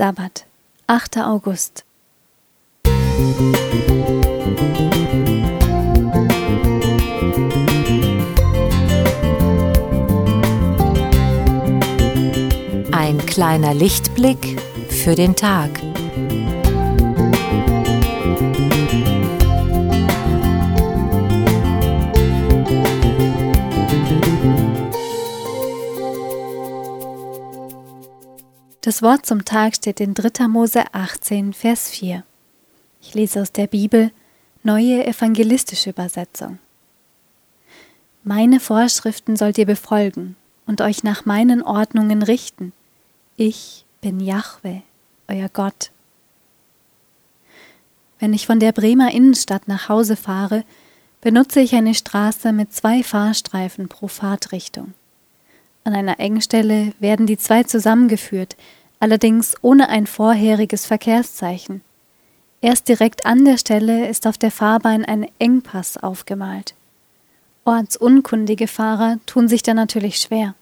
Sabbat, 8. August. Ein kleiner Lichtblick für den Tag. Das Wort zum Tag steht in 3. Mose 18, Vers 4. Ich lese aus der Bibel, Neue Evangelistische Übersetzung. Meine Vorschriften sollt ihr befolgen und euch nach meinen Ordnungen richten. Ich bin Jahwe, euer Gott. Wenn ich von der Bremer Innenstadt nach Hause fahre, benutze ich eine Straße mit 2 Fahrstreifen pro Fahrtrichtung. An einer Engstelle werden die 2 zusammengeführt, allerdings ohne ein vorheriges Verkehrszeichen. Erst direkt an der Stelle ist auf der Fahrbahn ein Engpass aufgemalt. Ortsunkundige Fahrer tun sich da natürlich schwer.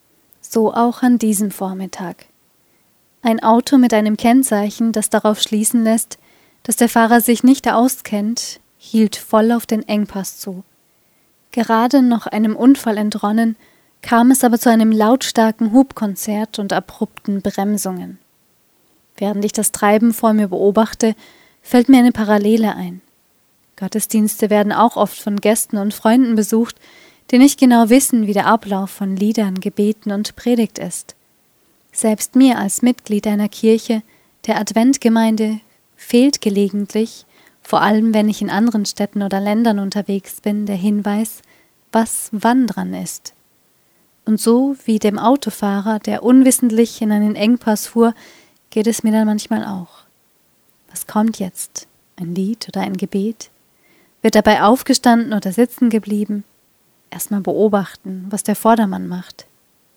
So auch an diesem Vormittag. Ein Auto mit einem Kennzeichen, das darauf schließen lässt, dass der Fahrer sich nicht auskennt, hielt voll auf den Engpass zu. Gerade noch einem Unfall entronnen, kam es aber zu einem lautstarken Hubkonzert und abrupten Bremsungen. Während ich das Treiben vor mir beobachte, fällt mir eine Parallele ein. Gottesdienste werden auch oft von Gästen und Freunden besucht, die nicht genau wissen, wie der Ablauf von Liedern, Gebeten und Predigt ist. Selbst mir als Mitglied einer Kirche, der Adventgemeinde, fehlt gelegentlich, vor allem wenn ich in anderen Städten oder Ländern unterwegs bin, der Hinweis, was wann dran ist. Und so wie dem Autofahrer, der unwissentlich in einen Engpass fuhr, geht es mir dann manchmal auch. Was kommt jetzt? Ein Lied oder ein Gebet? Wird dabei aufgestanden oder sitzen geblieben? Erstmal beobachten, was der Vordermann macht.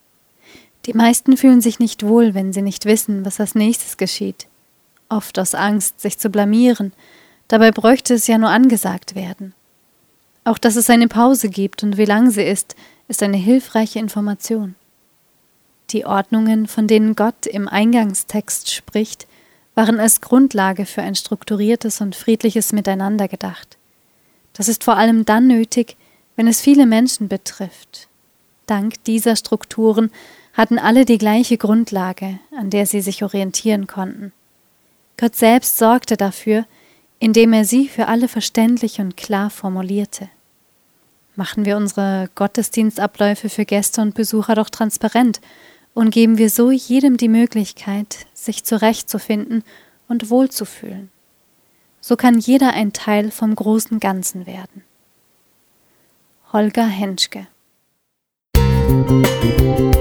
Die meisten fühlen sich nicht wohl, wenn sie nicht wissen, was als nächstes geschieht. Oft aus Angst, sich zu blamieren. Dabei bräuchte es ja nur angesagt werden. Auch dass es eine Pause gibt und wie lang sie ist eine hilfreiche Information. Die Ordnungen, von denen Gott im Eingangstext spricht, waren als Grundlage für ein strukturiertes und friedliches Miteinander gedacht. Das ist vor allem dann nötig, wenn es viele Menschen betrifft. Dank dieser Strukturen hatten alle die gleiche Grundlage, an der sie sich orientieren konnten. Gott selbst sorgte dafür, indem er sie für alle verständlich und klar formulierte. Machen wir unsere Gottesdienstabläufe für Gäste und Besucher doch transparent und geben wir so jedem die Möglichkeit, sich zurechtzufinden und wohlzufühlen. So kann jeder ein Teil vom großen Ganzen werden. Holger Henschke.